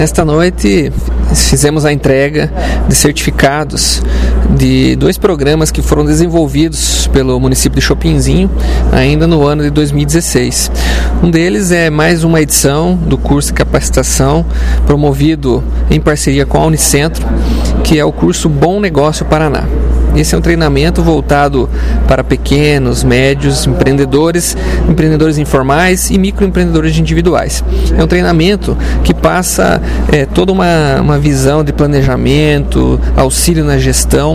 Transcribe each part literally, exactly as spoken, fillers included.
Esta noite fizemos a entrega de certificados de dois programas que foram desenvolvidos pelo município de Chopinzinho ainda no ano de dois mil e dezesseis. Um deles é mais uma edição do curso de capacitação promovido em parceria com a Unicentro, que é o curso Bom Negócio Paraná. Esse é um treinamento voltado para pequenos, médios, empreendedores, empreendedores informais e microempreendedores individuais. É um treinamento que passa é, toda uma, uma visão de planejamento, auxílio na gestão.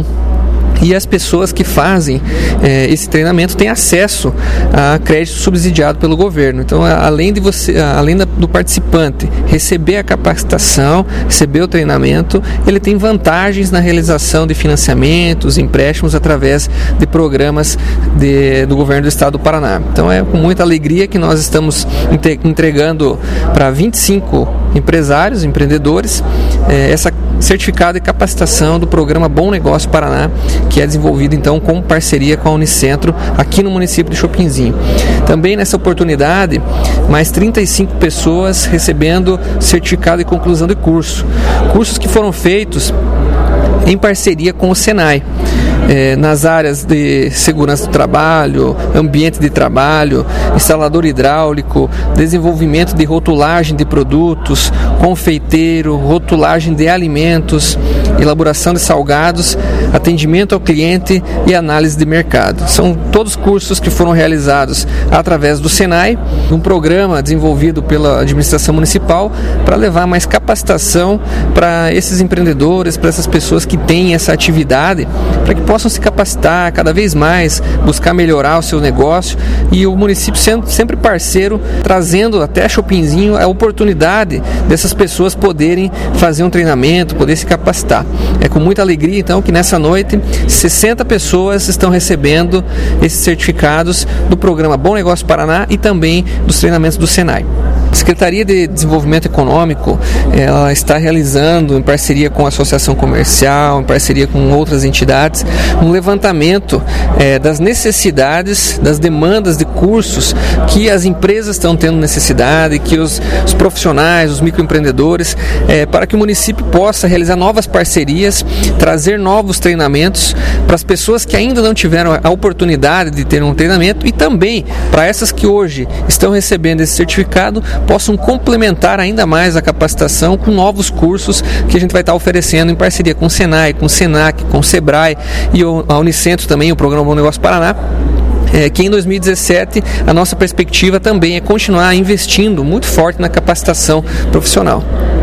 E as pessoas que fazem é, esse treinamento têm acesso a crédito subsidiado pelo governo. Então, além de você, além do participante receber a capacitação, receber o treinamento, ele tem vantagens na realização de financiamentos, empréstimos através de programas de, do governo do estado do Paraná. Então, é com muita alegria que nós estamos entregando para vinte e cinco empresários, empreendedores, é, essa certificado de capacitação do programa Bom Negócio Paraná, que é desenvolvido então com parceria com a Unicentro aqui no município de Chopinzinho. Também nessa oportunidade, mais trinta e cinco pessoas recebendo certificado de conclusão de curso. Cursos que foram feitos em parceria com o Senai. É, nas áreas de segurança do trabalho, ambiente de trabalho, instalador hidráulico, desenvolvimento de rotulagem de produtos, confeiteiro, rotulagem de alimentos, elaboração de salgados, atendimento ao cliente e análise de mercado. São todos cursos que foram realizados através do Senai, um programa desenvolvido pela administração municipal para levar mais capacitação para esses empreendedores, para essas pessoas que têm essa atividade, para que possam se capacitar cada vez mais, buscar melhorar o seu negócio, e o município sendo sempre parceiro, trazendo até Chopinzinho a oportunidade dessas pessoas poderem fazer um treinamento, poder se capacitar. É com muita alegria então que nessa noite sessenta pessoas estão recebendo esses certificados do programa Bom Negócio Paraná e também dos treinamentos do Senai. A Secretaria de Desenvolvimento Econômico, ela está realizando, em parceria com a Associação Comercial, em parceria com outras entidades, um levantamento é, das necessidades, das demandas de cursos que as empresas estão tendo necessidade, que os, os profissionais, os microempreendedores, é, para que o município possa realizar novas parcerias, trazer novos treinamentos para as pessoas que ainda não tiveram a oportunidade de ter um treinamento, e também para essas que hoje estão recebendo esse certificado, possam complementar ainda mais a capacitação com novos cursos que a gente vai estar oferecendo em parceria com o Senai, com o Senac, com o Sebrae e a Unicentro também, o programa Bom Negócio Paraná. É, que em dois mil e dezessete a nossa perspectiva também é continuar investindo muito forte na capacitação profissional.